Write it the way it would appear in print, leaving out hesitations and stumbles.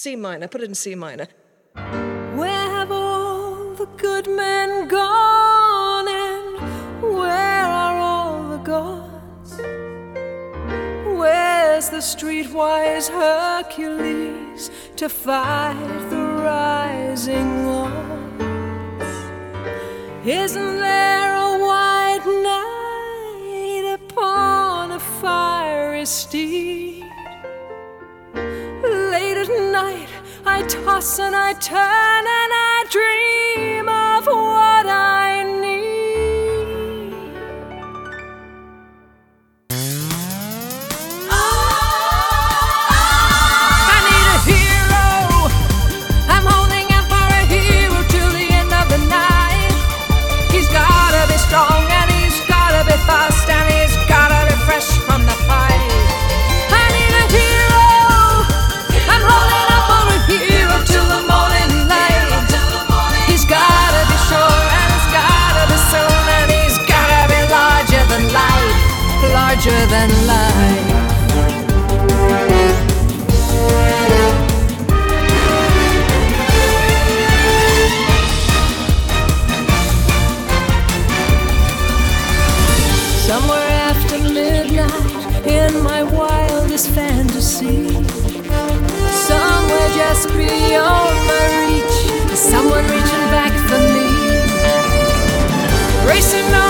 C minor, put it in C minor. Where have all the good men gone, and where are all the gods? Where's the streetwise Hercules to fight the rising odds? Isn't there a white knight upon a fiery steed? Late at night I toss and I turn and I dream of what I need. I need a hero. I'm holding out for a hero till the end of the night. He's gotta be strong and he's gotta be fast and he's gotta be fresh from the fight. I need a hero. I'm holding out for a hero till the morning light. He's gotta be sure and he's gotta be soon and he's gotta be larger than life, larger than life. Somewhere after midnight, in my wildest fantasy, somewhere just beyond my reach, someone reaching back for me, racing on.